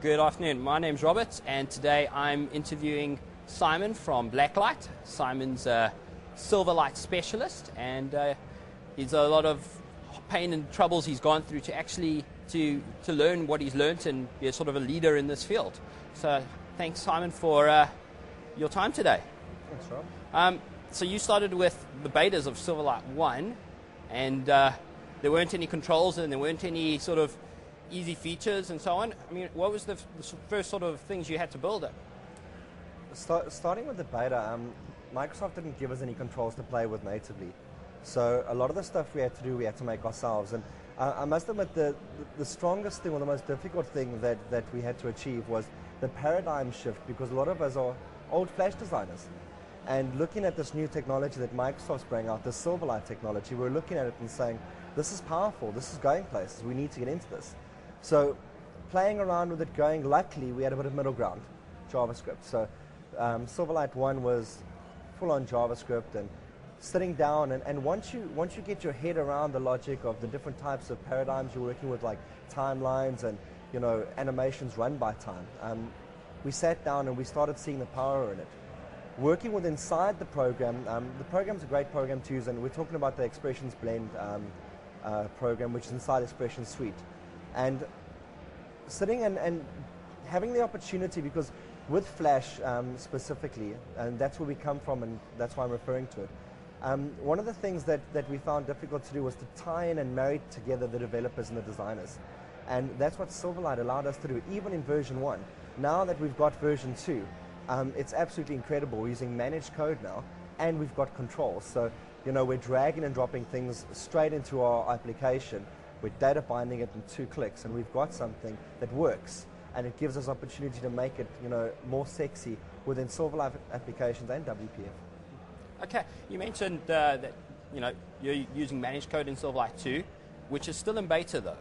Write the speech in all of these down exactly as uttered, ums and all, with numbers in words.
Good afternoon. My name's Robert, and today I'm interviewing Simon from Blacklight. Simon's a Silverlight specialist, and uh, he's a lot of pain and troubles he's gone through to actually to to learn what he's learnt and be a sort of a leader in this field. So thanks, Simon, for uh, your time today. Thanks, Rob. Um, so you started with the betas of Silverlight one, and uh, there weren't any controls and there weren't any sort of easy features and so on. I mean, what was the, f- the first sort of things you had to build it? Start, starting with the beta, um, Microsoft didn't give us any controls to play with natively. So a lot of the stuff we had to do, we had to make ourselves. And uh, I must admit, the, the, the strongest thing or the most difficult thing that, that we had to achieve was the paradigm shift, because a lot of us are old Flash designers. And looking at this new technology that Microsoft's bringing out, the Silverlight technology, we're looking at it and saying, this is powerful, this is going places, we need to get into this. So playing around with it, going, luckily we had a bit of middle ground, JavaScript. So um, Silverlight one was full-on JavaScript, and sitting down, and, and once you once you get your head around the logic of the different types of paradigms you're working with, like timelines and you know animations run by time, um, we sat down and we started seeing the power in it. Working with inside the program, um, the program's a great program to use, and we're talking about the Expressions Blend um, uh, program, which is inside Expressions Suite. And sitting and, and having the opportunity, because with Flash um, specifically, and that's where we come from and that's why I'm referring to it, um, one of the things that, that we found difficult to do was to tie in and marry together the developers and the designers. And that's what Silverlight allowed us to do, even in version one. Now that we've got version two, um, it's absolutely incredible. We're using managed code now, and we've got controls. So, you know, we're dragging and dropping things straight into our application. We're data binding it in two clicks, and we've got something that works, and it gives us opportunity to make it, you know, more sexy within Silverlight applications and W P F. Okay, you mentioned uh, that you know you're using managed code in Silverlight two, which is still in beta though.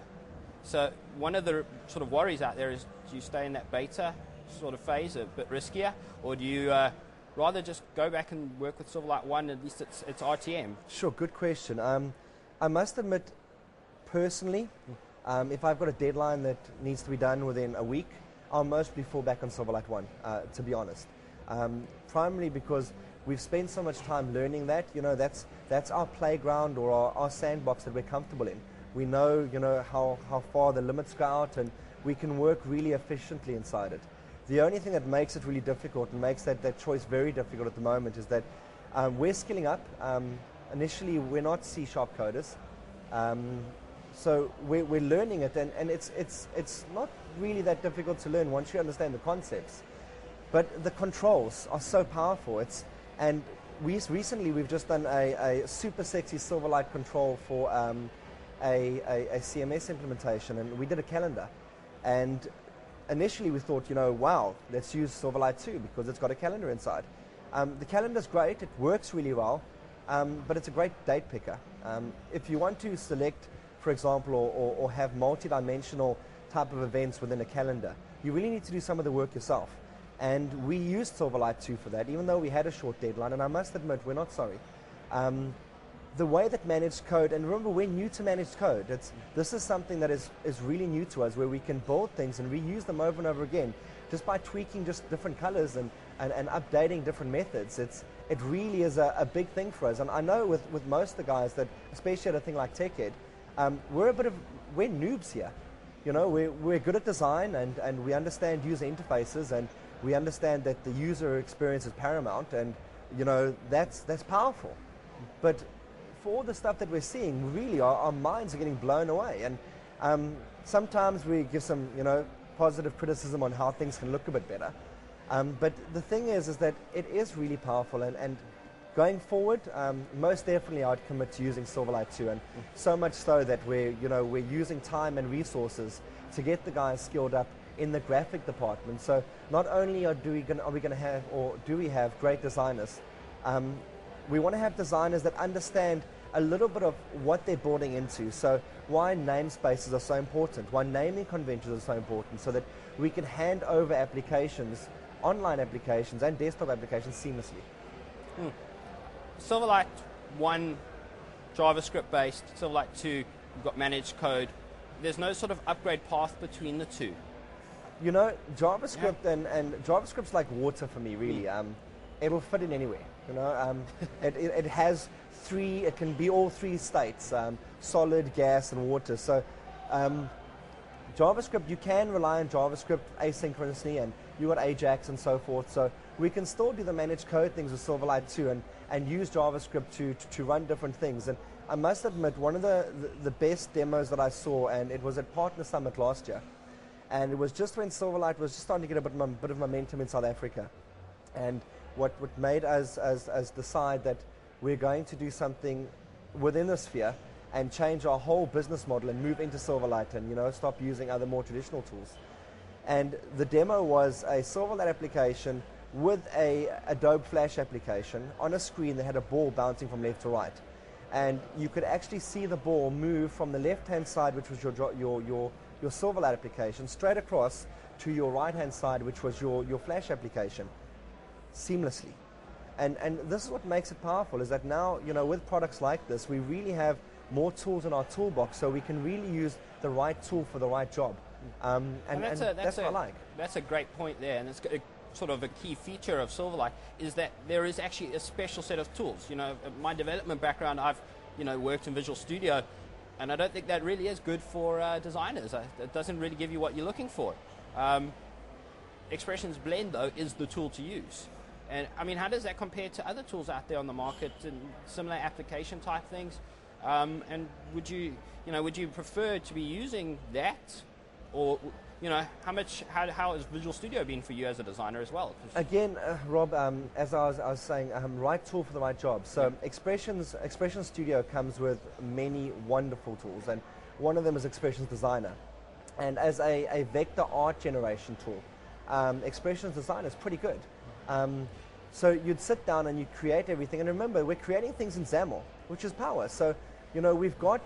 So one of the sort of worries out there is, do you stay in that beta sort of phase, a bit riskier, or do you uh, rather just go back and work with Silverlight one? At least it's it's R T M. Sure, good question. Um, I must admit, personally, um, if I've got a deadline that needs to be done within a week, I'll mostly fall back on Silverlight one, uh, to be honest. Um, primarily because we've spent so much time learning that, you know, that's that's our playground or our, our sandbox that we're comfortable in. We know, you know, how, how far the limits go out, and we can work really efficiently inside it. The only thing that makes it really difficult and makes that, that choice very difficult at the moment is that um, we're skilling up. Um, initially, we're not C-sharp coders. Um, So we're, we're learning it, and, and it's, it's, it's not really that difficult to learn once you understand the concepts. But the controls are so powerful. It's, and we, recently we've just done a, a super sexy Silverlight control for um, a, a, a C M S implementation, and we did a calendar. And initially we thought, you know, wow, let's use Silverlight two because it's got a calendar inside. Um, the calendar's great, it works really well, um, but it's a great date picker. Um, if you want to select, for example, or, or, or have multi-dimensional type of events within a calendar, you really need to do some of the work yourself. And we used Silverlight two for that, even though we had a short deadline, and I must admit, we're not sorry. Um, the way that managed code, and remember, we're new to managed code. It's, this is something that is, is really new to us, where we can build things and reuse them over and over again, just by tweaking just different colors and, and, and updating different methods. It's, it really is a, a big thing for us. And I know with, with most of the guys that, especially at a thing like TechEd, Um, we're a bit of, we're noobs here. You know, we're, we're good at design, and, and we understand user interfaces, and we understand that the user experience is paramount, and, you know, that's, that's powerful. But for all the stuff that we're seeing, really, our, our minds are getting blown away. And um, sometimes we give some, you know, positive criticism on how things can look a bit better. Um, but the thing is, is that it is really powerful, and, and going forward, um, most definitely I'd commit to using Silverlight two, and so much so that we're, you know, we're using time and resources to get the guys skilled up in the graphic department. So not only are, do we gonna, are we going to have, or do we have great designers, um, we want to have designers that understand a little bit of what they're building into. So why namespaces are so important, why naming conventions are so important, so that we can hand over applications, online applications and desktop applications seamlessly. Hmm. Silverlight one, JavaScript based, Silverlight two, you've got managed code. There's no sort of upgrade path between the two. You know, JavaScript yeah. and, and JavaScript's like water for me, really. Mm. Um, it'll fit in anywhere. You know, um, it, it, it has three. It can be all three states: um, solid, gas, and water. So, um, JavaScript, you can rely on JavaScript asynchronously, and you got Ajax and so forth. So we can still do the managed code things with Silverlight too, and and use JavaScript to to, to run different things. And I must admit, one of the, the the best demos that I saw, and it was at Partner Summit last year. And it was just when Silverlight was just starting to get a bit, a bit of momentum in South Africa. And what, what made us, us, us decide that we're going to do something within the sphere and change our whole business model and move into Silverlight and, you know, stop using other more traditional tools. And the demo was a Silverlight application with a Adobe Flash application on a screen that had a ball bouncing from left to right. And you could actually see the ball move from the left-hand side, which was your, your, your your Silverlight application, straight across to your right-hand side, which was your, your Flash application, seamlessly. And, and this is what makes it powerful, is that now, you know, with products like this, we really have more tools in our toolbox, so we can really use the right tool for the right job. Um, and, and, that's, and a, that's, that's a, what I like. That's a great point there, and it's a, sort of a key feature of Silverlight, is that there is actually a special set of tools. You know, my development background, I've, you know, worked in Visual Studio, and I don't think that really is good for uh, designers. Uh, it doesn't really give you what you're looking for. Um, Expressions Blend, though, is the tool to use. And I mean, how does that compare to other tools out there on the market and similar application type things? Um, and would you, you know, would you prefer to be using that, or, you know, how much, how, how has Visual Studio been for you as a designer as well? Again, uh, Rob, um, as I was, I was saying, um, right tool for the right job. So yeah. Expressions, Expressions Studio comes with many wonderful tools, and one of them is Expressions Designer. And as a, a vector art generation tool, um, Expressions Designer is pretty good. Um, so you'd sit down and you'd create everything, and remember, we're creating things in XAML, which is power. So, you know, we've got,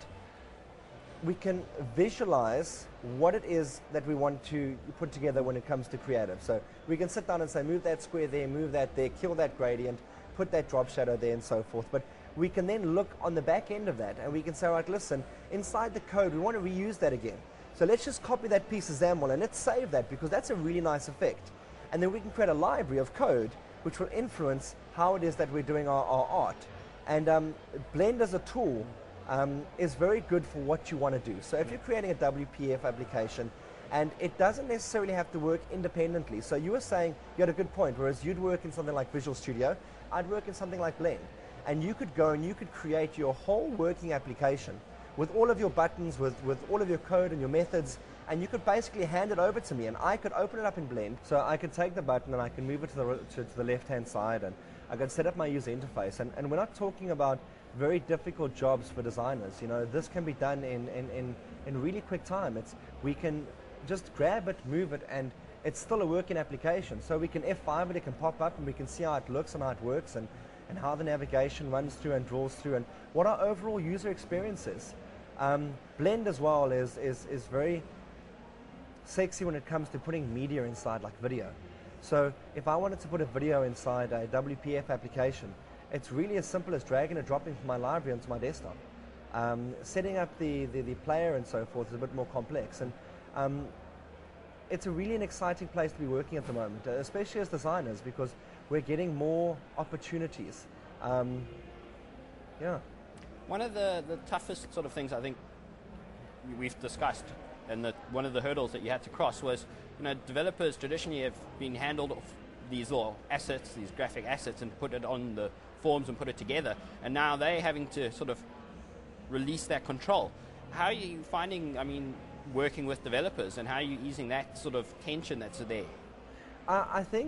we can visualize what it is that we want to put together when it comes to creative. So we can sit down and say, move that square there, move that there, kill that gradient, put that drop shadow there, and so forth. But we can then look on the back end of that, and we can say, all right, listen, inside the code, we want to reuse that again. So let's just copy that piece of XAML, and let's save that, because that's a really nice effect. And then we can create a library of code which will influence how it is that we're doing our, our art. And um, Blend as a tool um, is very good for what you want to do. So if you're creating a W P F application, and it doesn't necessarily have to work independently. So you were saying, you had a good point, whereas you'd work in something like Visual Studio, I'd work in something like Blend. And you could go and you could create your whole working application with all of your buttons, with, with all of your code and your methods, and you could basically hand it over to me, and I could open it up in Blend. So I could take the button and I can move it to the, to, to the left-hand side, and I could set up my user interface. And, and we're not talking about very difficult jobs for designers. You know, this can be done in, in, in, in really quick time. It's, we can just grab it, move it, and it's still a working application. So we can F five it, it can pop up, and we can see how it looks and how it works, and, and how the navigation runs through and draws through, and what our overall user experience is. Um, Blend as well is, is, is very sexy when it comes to putting media inside, like video. So if I wanted to put a video inside a W P F application, it's really as simple as dragging and dropping from my library onto my desktop. Um, setting up the, the, the player and so forth is a bit more complex. And um, it's a really an exciting place to be working at the moment, uh, especially as designers, because we're getting more opportunities. Um, yeah. One of the, the toughest sort of things I think we've discussed, and the, one of the hurdles that you had to cross was, you know, developers traditionally have been handled off these little assets, these graphic assets, and put it on the forms and put it together. And now they're having to sort of release that control. How are you finding, I mean, working with developers, and how are you easing that sort of tension that's there? Uh, I think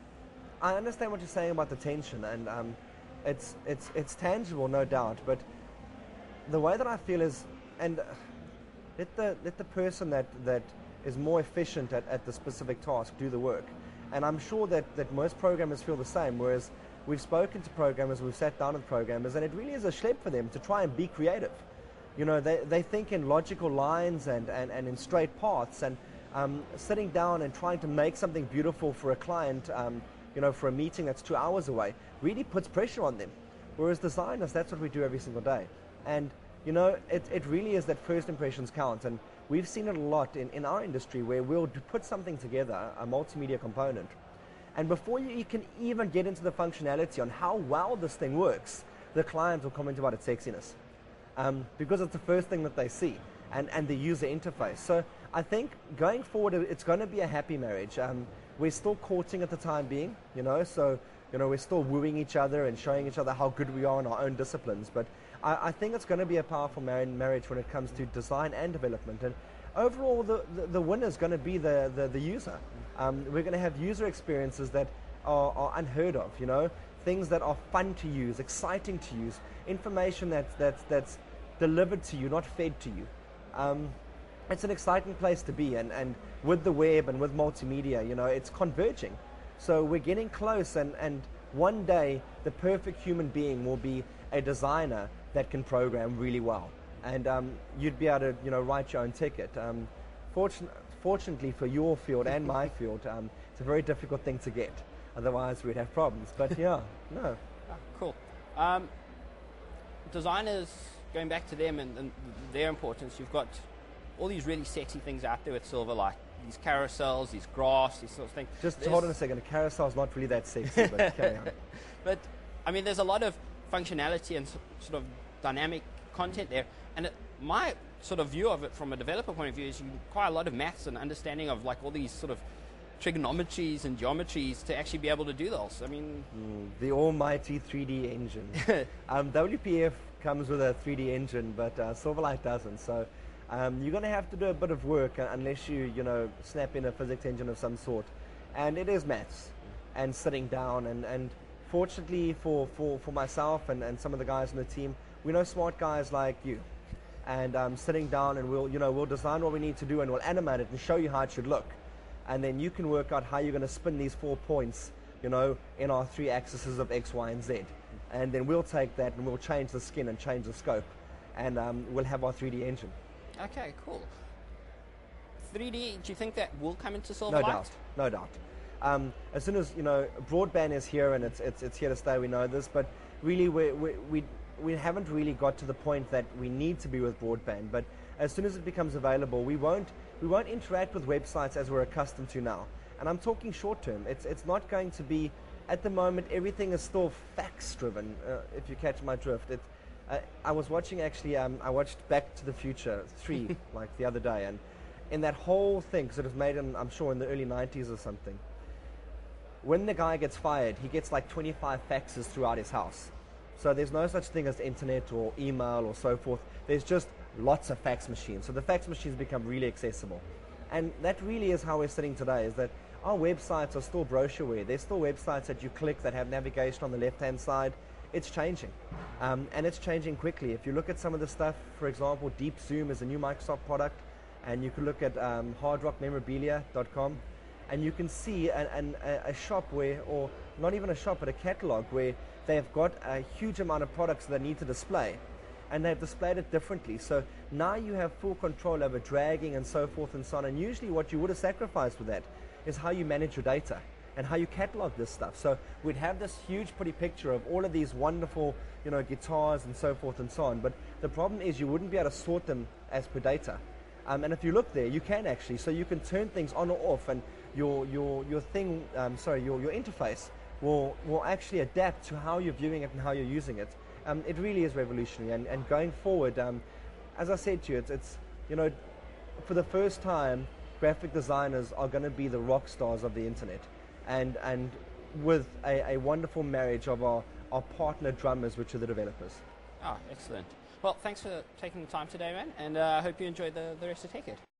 I understand what you're saying about the tension, and um, it's, it's, it's tangible, no doubt, but the way that I feel is, and let the, let the person that, that is more efficient at, at the specific task do the work. And I'm sure that, that most programmers feel the same, whereas we've spoken to programmers, we've sat down with programmers, and it really is a schlep for them to try and be creative. You know, they, they think in logical lines and, and, and in straight paths, and um, sitting down and trying to make something beautiful for a client, um, you know, for a meeting that's two hours away, really puts pressure on them. Whereas designers, that's what we do every single day. And, you know, it, it really is that first impressions count, and we've seen it a lot in, in our industry where we'll d- put something together, a multimedia component, and before you, you can even get into the functionality on how well this thing works, the client will comment about its sexiness. Um, because it's the first thing that they see, and, and the user interface. So I think going forward, it's going to be a happy marriage. Um, we're still courting at the time being, you know, so you know we're still wooing each other and showing each other how good we are in our own disciplines. But I, I think it's going to be a powerful mar- marriage when it comes to design and development. And overall, the, the, the winner is going to be the, the, the user. Um, we're going to have user experiences that are, are unheard of, you know, things that are fun to use, exciting to use, information that's, that's, that's delivered to you, not fed to you. Um, it's an exciting place to be, and, and with the web and with multimedia, you know, it's converging. So we're getting close, and, and one day the perfect human being will be a designer that can program really well. And um, you'd be able to, you know, write your own ticket. Um, fortun- fortunately for your field and my field, um, it's a very difficult thing to get. Otherwise we'd have problems. But yeah, no. Oh, cool. Um, designers, going back to them and, and their importance, you've got all these really sexy things out there with Silverlight. These carousels, these graphs, these sorts of things. Just there's hold on a second. A carousel's not really that sexy, but carry on. But, I mean, there's a lot of functionality and so, sort of dynamic content there. And it, my sort of view of it from a developer point of view is you require a lot of maths and understanding of like all these sort of trigonometries and geometries to actually be able to do those. I mean... Mm, the almighty three D engine. um, W P F comes with a three D engine, but uh, Silverlight doesn't. So um, you're going to have to do a bit of work uh, unless you, you know, snap in a physics engine of some sort. And it is maths and sitting down. And, and fortunately for, for, for myself and, and some of the guys on the team, we know smart guys like you. And um, sitting down and we'll, you know, we'll design what we need to do and we'll animate it and show you how it should look. And then you can work out how you're going to spin these four points, you know, in our three axes of X, Y, and Z. And then we'll take that and we'll change the skin and change the scope. And um, we'll have our three D engine. Okay, cool. three D, do you think that will come into Silverlight? No doubt, no doubt. Um, as soon as, you know, broadband is here and it's, it's, it's here to stay, we know this, but really we, we, we, we haven't really got to the point that we need to be with broadband. But as soon as it becomes available, we won't, we won't interact with websites as we're accustomed to now. And I'm talking short term. It's, it's not going to be, at the moment, everything is still facts driven, uh, if you catch my drift. It, uh, I was watching actually, um, I watched Back to the Future three like the other day, and in that whole thing, because it was made in, I'm sure, in the early nineties or something, when the guy gets fired, he gets like twenty-five faxes throughout his house. So there's no such thing as internet or email or so forth. There's just lots of fax machines. So the fax machines become really accessible. And that really is how we're sitting today, is that our websites are still brochureware. There's still websites that you click that have navigation on the left-hand side. It's changing. Um, and it's changing quickly. If you look at some of the stuff, for example, Deep Zoom is a new Microsoft product. And you can look at um, hard rock memorabilia dot com. And you can see an, an, a, a shop where, or not even a shop, but a catalog where they've got a huge amount of products that they need to display. And they've displayed it differently. So now you have full control over dragging and so forth and so on. And usually what you would have sacrificed with that is how you manage your data and how you catalog this stuff. So we'd have this huge pretty picture of all of these wonderful, you know, guitars and so forth and so on. But the problem is you wouldn't be able to sort them as per data. Um, and if you look there, you can actually. So you can turn things on or off, and your your your thing, um, sorry, your your interface will will actually adapt to how you're viewing it and how you're using it. Um, it really is revolutionary. And, and going forward, um, as I said to you, it's, it's you know, for the first time, graphic designers are going to be the rock stars of the internet, and and with a, a wonderful marriage of our our partner drummers, which are the developers. Oh, excellent. Well, thanks for taking the time today, man, and I uh, hope you enjoyed the, the rest of TechEd.